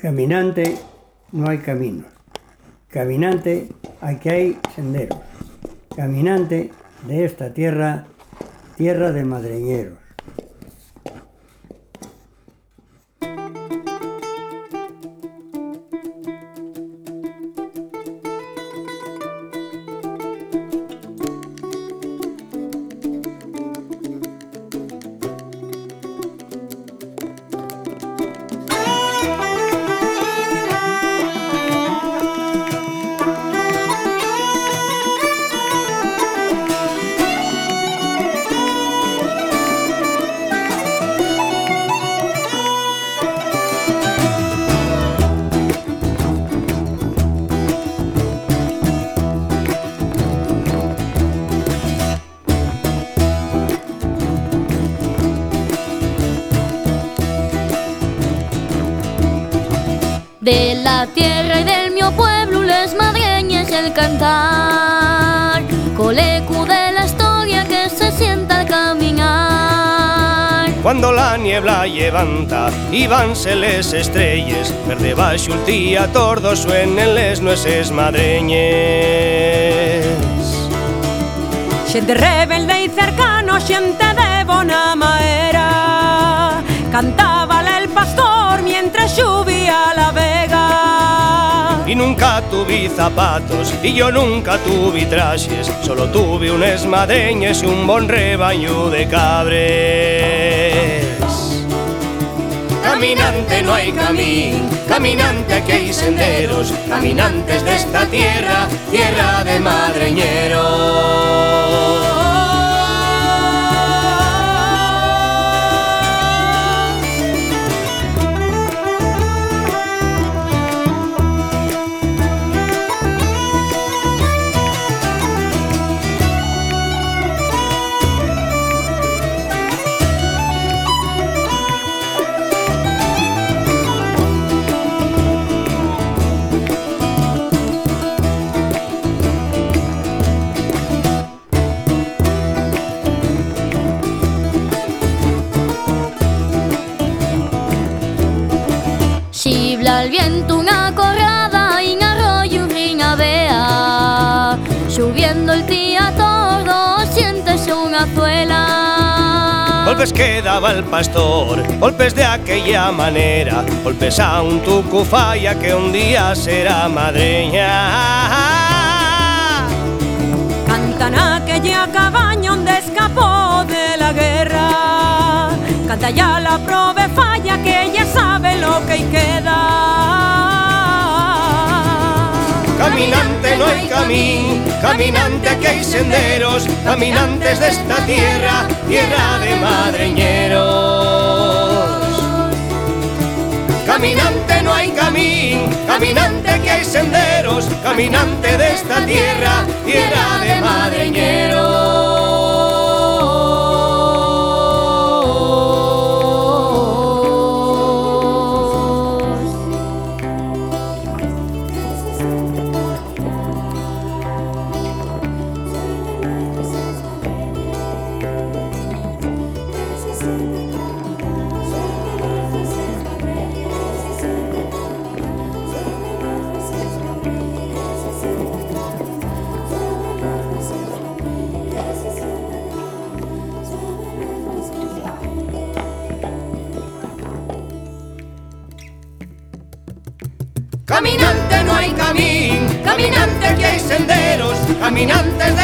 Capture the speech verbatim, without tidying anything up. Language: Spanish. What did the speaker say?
Caminante no hay camino. Caminante aquí hay senderos. Caminante de esta tierra, tierra de madreñeros. De la tierra y del mio pueblo les madreñes el cantar, colecu de la historia que se sienta al caminar. Cuando la niebla levanta y vanse les estrelles, per debaixo el día tordo suenen les nueces madreñes. Xente rebelde y cercano, xente de bona maera, cantaba el pastor mientras llovía la vega. Y nunca tuve zapatos y yo nunca tuve trajes, solo tuve unes madreñes y un bon rebaño de cabres. Caminante no hay camino, caminante aquí hay senderos, caminantes de esta tierra, tierra de madreñeros. Xibla el viento una corrada y un arroyo un rin a vea, subiendo el tía tordo siéntese una zuela. Golpes que daba el pastor, golpes de aquella manera, golpes a un tucu falla que un día será madreña. Cantan aquella cabaña donde escapó de la guerra, canta ya la prove falla que ella sabe lo que queda. Caminante no hay camino, caminante aquí hay senderos, caminantes de esta tierra, tierra de madreñeros. Caminante no hay camino, caminante aquí hay senderos, caminante de esta tierra, tierra de madreñeros. Caminante no hay camino, caminante aquí hay senderos, caminantes de